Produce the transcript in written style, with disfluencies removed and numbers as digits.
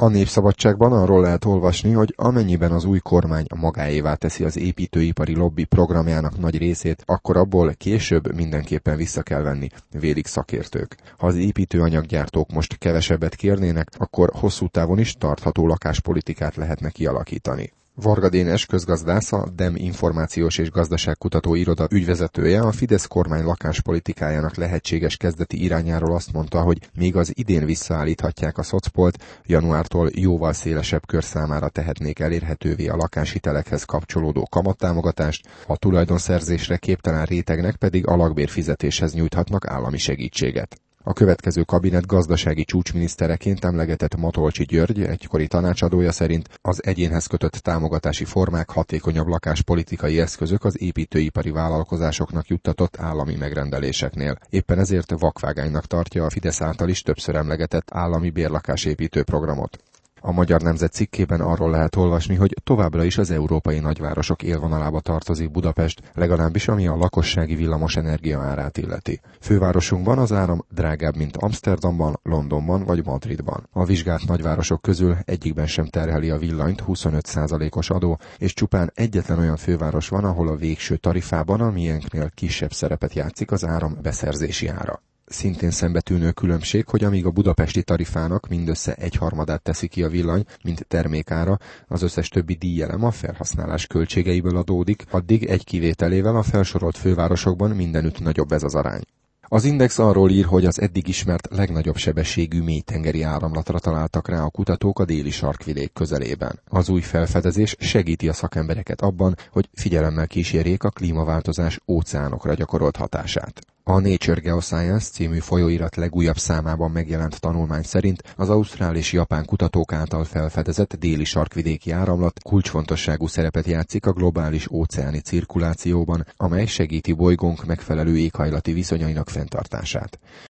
A Népszabadságban arról lehet olvasni, hogy amennyiben az új kormány magáévá teszi az építőipari lobby programjának nagy részét, akkor abból később mindenképpen vissza kell venni, vélik szakértők. Ha az építőanyaggyártók most kevesebbet kérnének, akkor hosszú távon is tartható lakáspolitikát lehetne kialakítani. Varga Dénes közgazdász, a DEM információs és gazdaságkutató iroda ügyvezetője a Fidesz kormány lakáspolitikájának lehetséges kezdeti irányáról azt mondta, hogy még az idén visszaállíthatják a szocpolt, januártól jóval szélesebb kör számára tehetnék elérhetővé a lakáshitelekhez kapcsolódó kamattámogatást, a tulajdonszerzésre képtelen rétegnek pedig a lakbérfizetéshez nyújthatnak állami segítséget. A következő kabinet gazdasági csúcsminisztereként emlegetett Matolcsy György, egykori tanácsadója szerint az egyénhez kötött támogatási formák hatékonyabb lakáspolitikai eszközök az építőipari vállalkozásoknak juttatott állami megrendeléseknél. Éppen ezért vakvágánynak tartja a Fidesz által is többször emlegetett állami bérlakásépítő programot. A Magyar Nemzet cikkében arról lehet olvasni, hogy továbbra is az európai nagyvárosok élvonalába tartozik Budapest, legalábbis ami a lakossági villamos energia árát illeti. Fővárosunkban az áram drágább, mint Amsterdamban, Londonban vagy Madridban. A vizsgált nagyvárosok közül egyikben sem terheli a villanyt 25%-os adó, és csupán egyetlen olyan főváros van, ahol a végső tarifában a miénknél kisebb szerepet játszik az áram beszerzési ára. Szintén szembetűnő különbség, hogy amíg a budapesti tarifának mindössze 1/3 teszi ki a villany, mint termékára, az összes többi díjelem a felhasználás költségeiből adódik, addig egy kivételével a felsorolt fővárosokban mindenütt nagyobb ez az arány. Az Index arról ír, hogy az eddig ismert legnagyobb sebességű mélytengeri áramlatra találtak rá a kutatók a déli sarkvidék közelében. Az új felfedezés segíti a szakembereket abban, hogy figyelemmel kísérjék a klímaváltozás óceánokra gyakorolt hatását. A Nature Geoscience című folyóirat legújabb számában megjelent tanulmány szerint az ausztrál és japán kutatók által felfedezett déli sarkvidéki áramlat kulcsfontosságú szerepet játszik a globális óceáni cirkulációban, amely segíti bolygónk megfelelő éghajlati viszonyainak fenntartását.